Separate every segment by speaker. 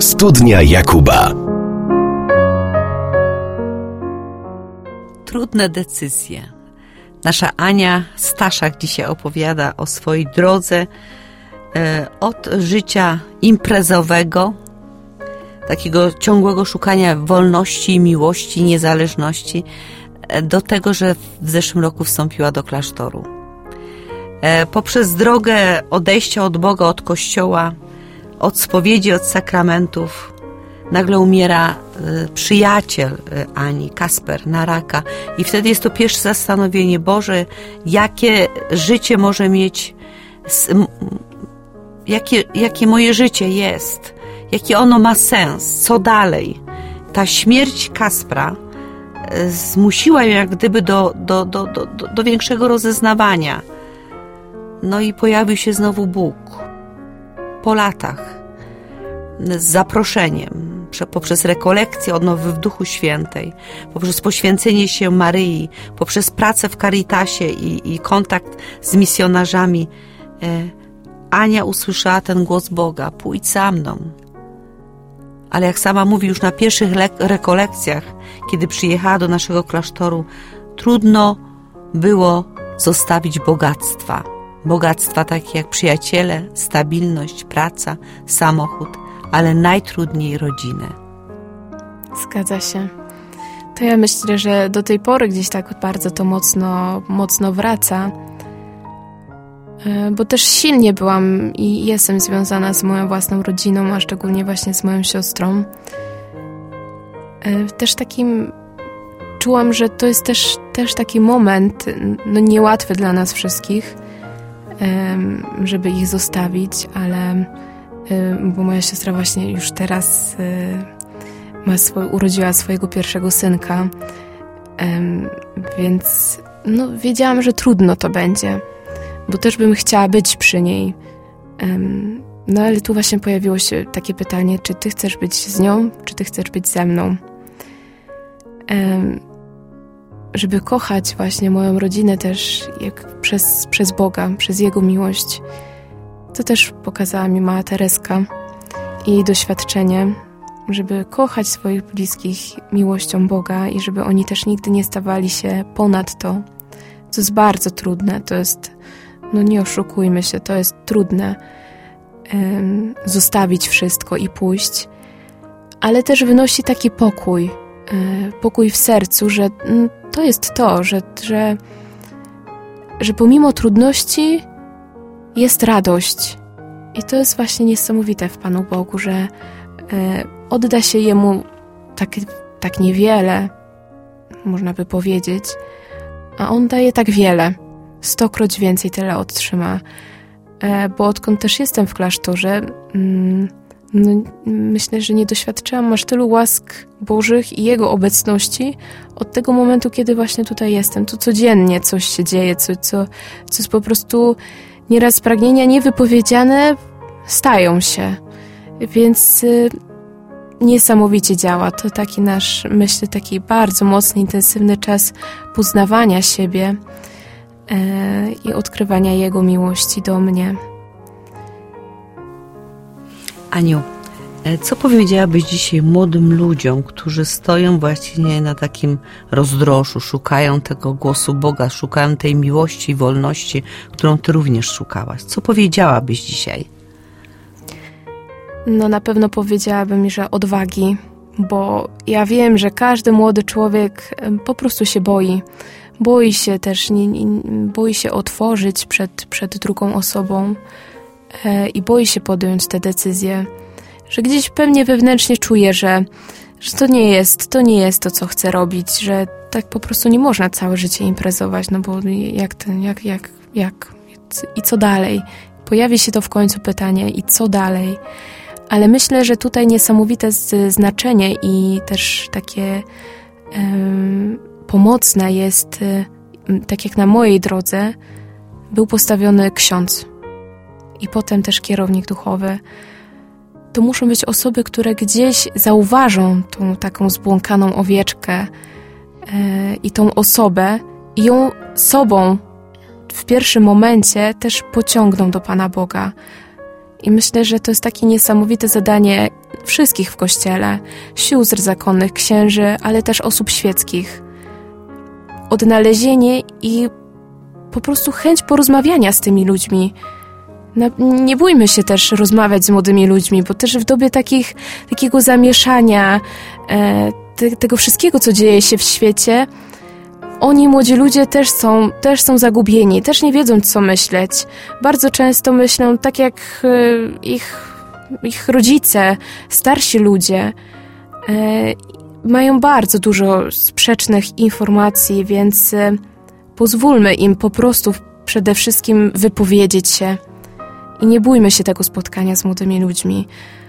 Speaker 1: Studnia Jakuba.
Speaker 2: Trudne decyzje. Nasza Ania Staszak dzisiaj opowiada o swojej drodze od życia imprezowego, takiego ciągłego szukania wolności, miłości, niezależności, do tego, że w zeszłym roku wstąpiła do klasztoru. Poprzez drogę odejścia od Boga, od Kościoła, od spowiedzi, od sakramentów, nagle umiera przyjaciel Ani, Kasper, na raka. I wtedy jest to pierwsze zastanowienie: Boże, jakie życie może mieć, jakie moje życie jest, jaki ono ma sens, co dalej. Ta śmierć Kaspra zmusiła ją jak gdyby do większego rozeznawania. No i pojawił się znowu Bóg po latach z zaproszeniem, poprzez rekolekcję odnowy w Duchu Świętej, poprzez poświęcenie się Maryi, poprzez pracę w Caritasie i kontakt z misjonarzami. Ania usłyszała ten głos Boga: pójdź za mną. Ale jak sama mówi, już na pierwszych rekolekcjach, kiedy przyjechała do naszego klasztoru, trudno było zostawić bogactwa. Bogactwa takie jak przyjaciele, stabilność, praca, samochód, ale najtrudniej rodzinę.
Speaker 3: Zgadza się. To ja myślę, że do tej pory gdzieś tak bardzo to mocno wraca, bo też silnie byłam i jestem związana z moją własną rodziną, a szczególnie właśnie z moją siostrą. Też takim czułam, że to jest też taki moment, no niełatwy dla nas wszystkich, żeby ich zostawić, ale bo moja siostra właśnie już teraz urodziła swojego pierwszego synka, więc no, wiedziałam, że trudno to będzie, bo też bym chciała być przy niej. No ale tu właśnie pojawiło się takie pytanie, czy ty chcesz być z nią, czy ty chcesz być ze mną? Żeby kochać właśnie moją rodzinę też jak przez Boga, przez Jego miłość. To też pokazała mi mała Tereska i jej doświadczenie, żeby kochać swoich bliskich miłością Boga i żeby oni też nigdy nie stawali się ponad to, co jest bardzo trudne. To jest, no nie oszukujmy się, to jest trudne zostawić wszystko i pójść, ale też wynosi taki pokój w sercu, że to jest to, że pomimo trudności jest radość. I to jest właśnie niesamowite w Panu Bogu, że odda się Jemu tak niewiele, można by powiedzieć, a On daje tak wiele. 100-kroć więcej tyle otrzyma. Bo odkąd też jestem w klasztorze, no, myślę, że nie doświadczyłam aż tylu łask Bożych i Jego obecności od tego momentu, kiedy właśnie tutaj jestem. Tu codziennie coś się dzieje, co jest po prostu nieraz pragnienia niewypowiedziane stają się. Więc niesamowicie działa. To taki nasz, myślę, taki bardzo mocny, intensywny czas poznawania siebie i odkrywania Jego miłości do mnie.
Speaker 2: Aniu, co powiedziałabyś dzisiaj młodym ludziom, którzy stoją właśnie na takim rozdrożu, szukają tego głosu Boga, szukają tej miłości i wolności, którą Ty również szukałaś? Co powiedziałabyś dzisiaj?
Speaker 3: No na pewno powiedziałabym, że odwagi, bo ja wiem, że każdy młody człowiek po prostu się boi. Boi się też, boi się otworzyć przed drugą osobą i boi się podjąć te decyzje, że gdzieś pewnie wewnętrznie czuje, że to nie jest to, co chce robić, że tak po prostu nie można całe życie imprezować, no bo jak i co dalej? Pojawi się to w końcu pytanie, i co dalej? Ale myślę, że tutaj niesamowite znaczenie i też takie pomocne jest, tak jak na mojej drodze, był postawiony ksiądz i potem też kierownik duchowy. To muszą być osoby, które gdzieś zauważą tą taką zbłąkaną owieczkę i tą osobę i ją sobą w pierwszym momencie też pociągną do Pana Boga. I myślę, że to jest takie niesamowite zadanie wszystkich w Kościele, sióstr zakonnych, księży, ale też osób świeckich. Odnalezienie i po prostu chęć porozmawiania z tymi ludźmi. Nie bójmy się też rozmawiać z młodymi ludźmi, bo też w dobie takiego zamieszania, tego wszystkiego, co dzieje się w świecie, oni, młodzi ludzie, też są zagubieni, też nie wiedzą, co myśleć. Bardzo często myślą tak jak ich rodzice, starsi ludzie. Mają bardzo dużo sprzecznych informacji, więc pozwólmy im po prostu przede wszystkim wypowiedzieć się. I nie bójmy się tego spotkania z młodymi ludźmi.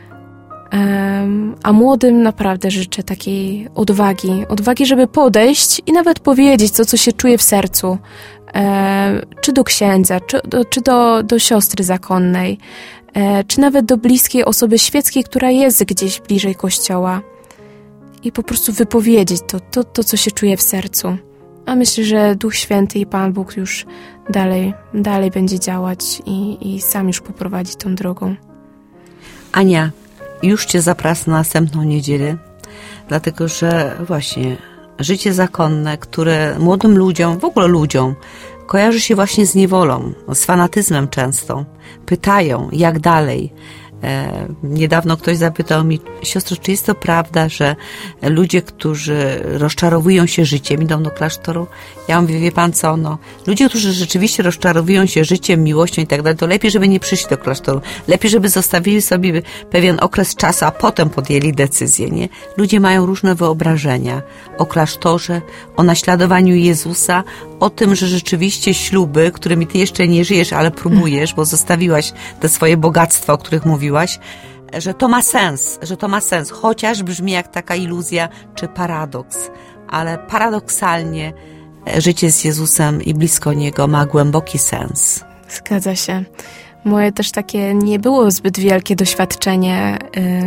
Speaker 3: A młodym naprawdę życzę takiej odwagi, żeby podejść i nawet powiedzieć to, co się czuje w sercu. Czy do księdza, czy do siostry zakonnej, czy nawet do bliskiej osoby świeckiej, która jest gdzieś bliżej kościoła. I po prostu wypowiedzieć to co się czuje w sercu. A myślę, że Duch Święty i Pan Bóg już dalej będzie działać i sam już poprowadzi tą drogą.
Speaker 2: Ania, już Cię zapraszam na następną niedzielę, dlatego że właśnie życie zakonne, które młodym ludziom, w ogóle ludziom, kojarzy się właśnie z niewolą, z fanatyzmem często. Pytają, jak dalej. Niedawno ktoś zapytał mi: siostro, czy jest to prawda, że ludzie, którzy rozczarowują się życiem, idą do klasztoru? Ja mówię: wie pan co, ludzie, którzy rzeczywiście rozczarowują się życiem, miłością i tak dalej, to lepiej, żeby nie przyszli do klasztoru. Lepiej, żeby zostawili sobie pewien okres czasu, a potem podjęli decyzję, nie? Ludzie mają różne wyobrażenia o klasztorze, o naśladowaniu Jezusa, o tym, że rzeczywiście śluby, którymi ty jeszcze nie żyjesz, ale próbujesz, bo zostawiłaś te swoje bogactwa, o których mówiłaś, że to ma sens, chociaż brzmi jak taka iluzja czy paradoks, ale paradoksalnie życie z Jezusem i blisko Niego ma głęboki sens.
Speaker 3: Zgadza się. Moje też takie nie było zbyt wielkie doświadczenie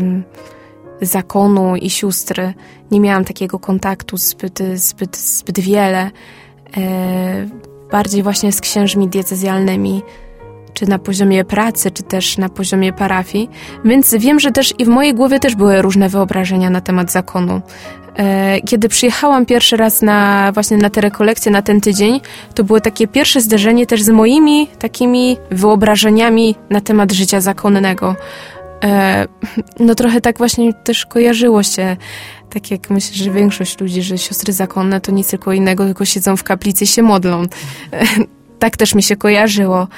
Speaker 3: zakonu i sióstr. Nie miałam takiego kontaktu zbyt wiele. Bardziej właśnie z księżmi diecezjalnymi, czy na poziomie pracy, czy też na poziomie parafii. Więc wiem, że też i w mojej głowie też były różne wyobrażenia na temat zakonu. Kiedy przyjechałam pierwszy raz właśnie na te rekolekcje, na ten tydzień, to było takie pierwsze zderzenie też z moimi takimi wyobrażeniami na temat życia zakonnego. Trochę tak właśnie też kojarzyło się, tak jak myślę, że większość ludzi, że siostry zakonne to nic tylko innego, tylko siedzą w kaplicy i się modlą. Tak też mi się kojarzyło.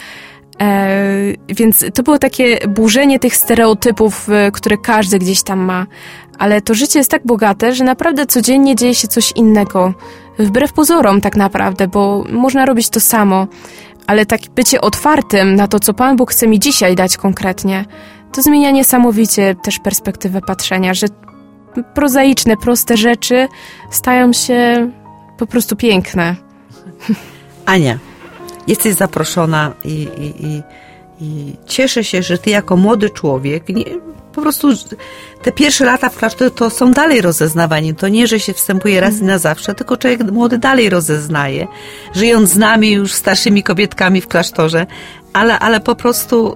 Speaker 3: Więc to było takie burzenie tych stereotypów, które każdy gdzieś tam ma. Ale to życie jest tak bogate, że naprawdę codziennie dzieje się coś innego. Wbrew pozorom tak naprawdę, bo można robić to samo. Ale tak bycie otwartym na to, co Pan Bóg chce mi dzisiaj dać konkretnie, to zmienia niesamowicie też perspektywę patrzenia, że prozaiczne, proste rzeczy stają się po prostu piękne.
Speaker 2: Ania, jesteś zaproszona i cieszę się, że ty jako młody człowiek, po prostu te pierwsze lata w klasztorze to są dalej rozeznawaniem. To nie, że się wstępuje raz i na zawsze, tylko człowiek młody dalej rozeznaje, żyjąc z nami już starszymi kobietkami w klasztorze, ale po prostu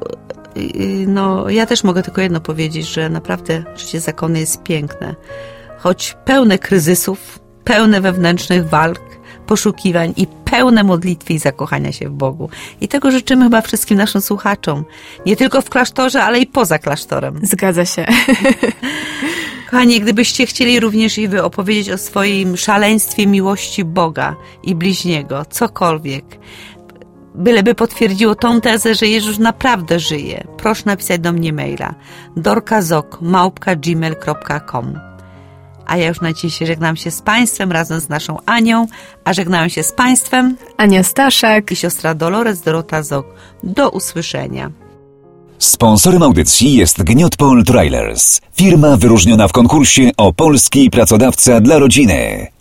Speaker 2: ja też mogę tylko jedno powiedzieć, że naprawdę życie zakonne jest piękne. Choć pełne kryzysów, pełne wewnętrznych walk, poszukiwań i pełne modlitwy i zakochania się w Bogu. I tego życzymy chyba wszystkim naszym słuchaczom. Nie tylko w klasztorze, ale i poza klasztorem.
Speaker 3: Zgadza się.
Speaker 2: Kochani, gdybyście chcieli również i wy opowiedzieć o swoim szaleństwie miłości Boga i bliźniego, cokolwiek, byleby potwierdziło tą tezę, że Jezus naprawdę żyje, proszę napisać do mnie maila dorkazok@gmail.com. A ja już na dziś żegnam się z Państwem razem z naszą Anią, a żegnają się z Państwem
Speaker 3: Ania Staszak
Speaker 2: i siostra Dolores Dorota Zok. Do usłyszenia.
Speaker 1: Sponsorem audycji jest Gniotpol Trailers, firma wyróżniona w konkursie o polski pracodawca dla rodziny.